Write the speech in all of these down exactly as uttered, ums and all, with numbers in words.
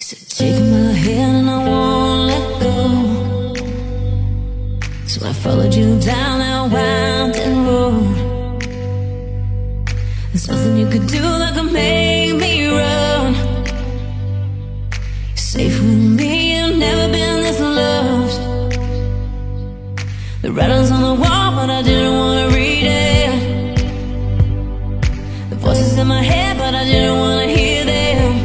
So take my hand and I won't let go. So I followed you down that winding road. There's nothing you could do that could make me run. You're safe with me, you've never been this loved. The writing's on the wall, but I didn't want to read it. The voices in my head, but I didn't want to hear them.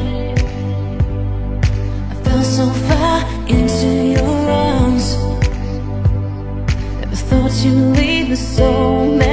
So far into your arms, never thought you'd leave me so mad.